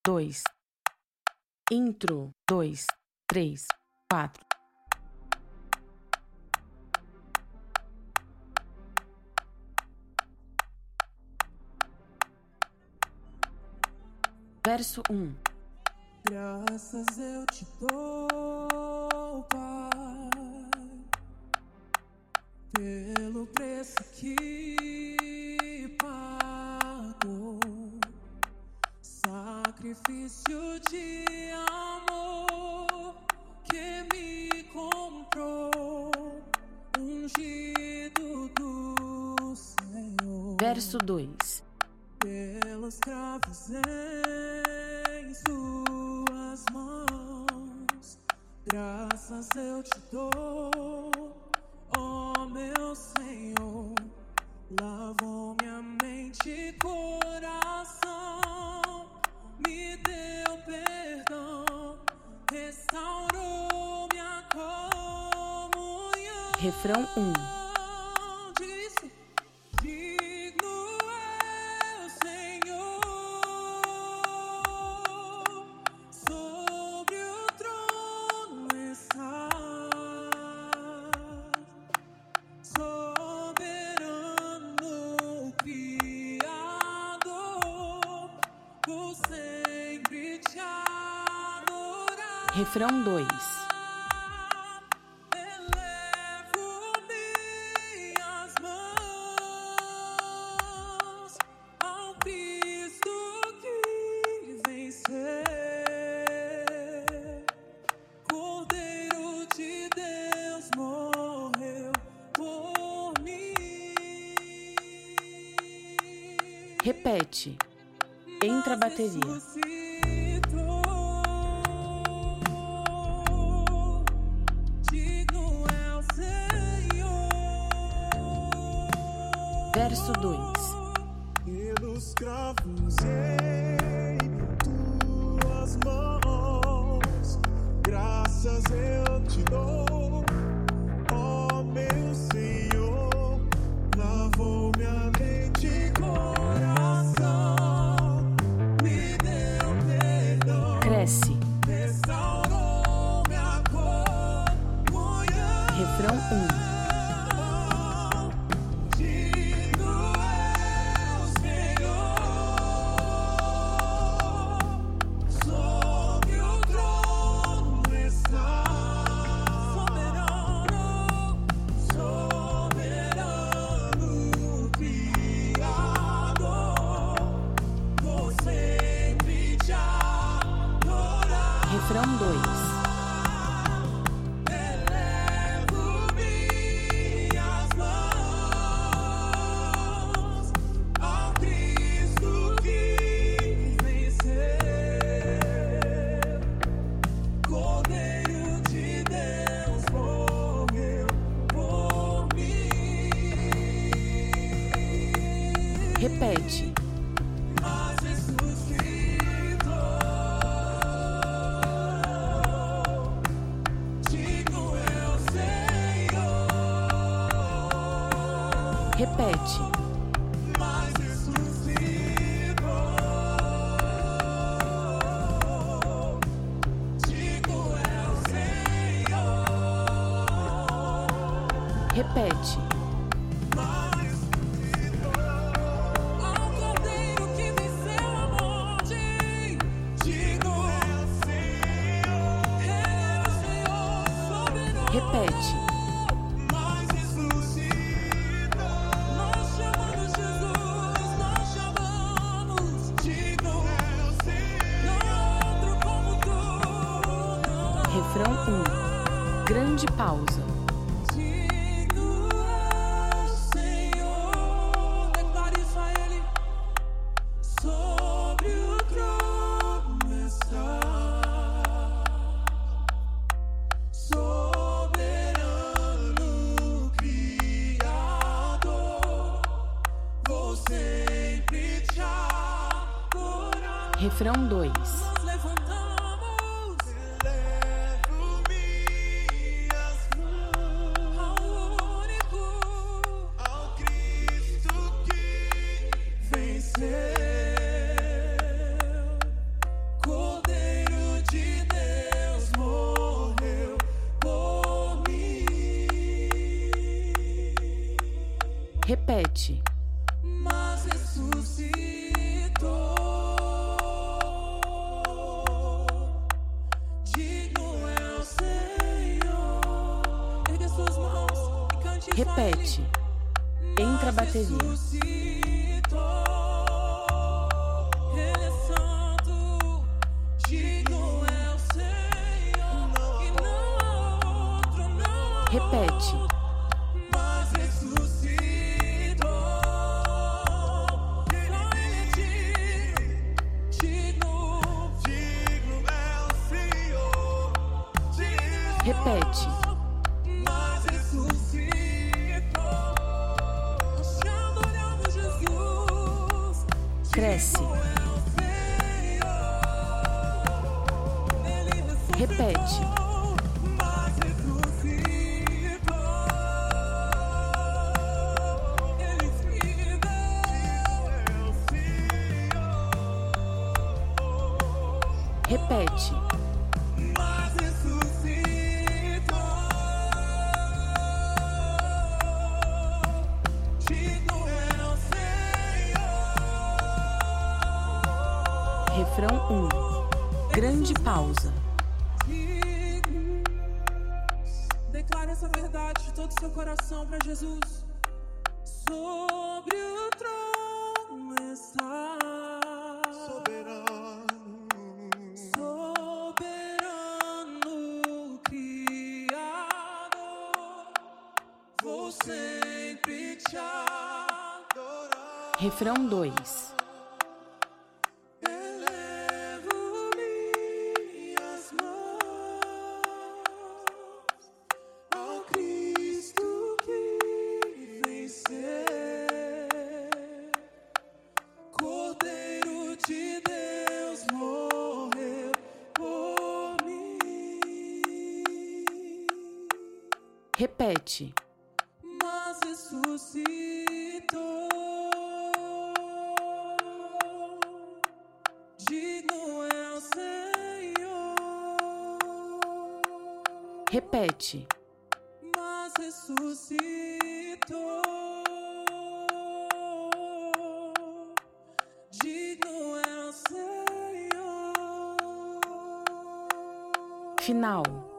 2. Intro, 2, 3, 4. Verso 1. Graças eu te dou, Pai, pelo preço que pagou, sacrifício de amor que me comprou, ungido do Senhor. Verso 2. Pelos cravos em suas mãos, graças eu te dou, ó meu Senhor. Lavou minha mente e coração, me deu perdão, restaurou minha comunhão. Refrão 1. Refrão 2. Elevo minhas mãos ao Cristo que venceu, Cordeiro de Deus morreu por mim. Repete. Entra a bateria. Verso 2. Pelos cravos em tuas mãos, graças eu te dou, ó meu Senhor. Lavou minha mente e coração, me deu perdão. Cresce. Restaurou minha comunhão. Refrão 1. Refrão 2. Elevo minhas mãos ao Cristo que venceu, Cordeiro de Deus morreu por mim. Repete. Mas ressuscitou. Repete. Mas ressuscitou. Digo é o Senhor. Repete. Mas ressuscitou. Ao Cordeiro que venceu a morte. Digo é o Senhor. É o Senhor soberano. Repete. Refrão 1. Grande pausa. Digno é o Senhor, declare isso a Ele. Sobre o trono está, soberano Criador, vou sempre te adorar. Refrão 2. Repete. mas ressuscitou. Digno é o Senhor. Ergue as suas mãos e cante isso a Repete. Ele. Entra a bateria. Ressuscitou. Ele é santo. Digno é o Senhor. E não há outro, não há Repete. outro, mas ressuscitou. Só Ele é digno. Digno é o Senhor. Repete. Mas ressuscitou. Nós te adoramos, Jesus. Cresce. Digno é o Senhor. Ele ressuscitou. Repete. Mas ressuscitou. Ele vive. É o Senhor. Repete. Mas ressuscitou. Digno é o Senhor. Refrão 1. Grande pausa. Declare essa verdade de todo o seu coração para Jesus. Sobre o trono está soberano Criador. Vou sempre te adorar. Refrão 2. Elevo minhas mãos ao Cristo que venceu. Cordeiro de Deus morreu por mim. Repete. Mas ressuscitou. Digno é o Senhor. Repete. Mas ressuscitou. Digno é o Senhor. Final.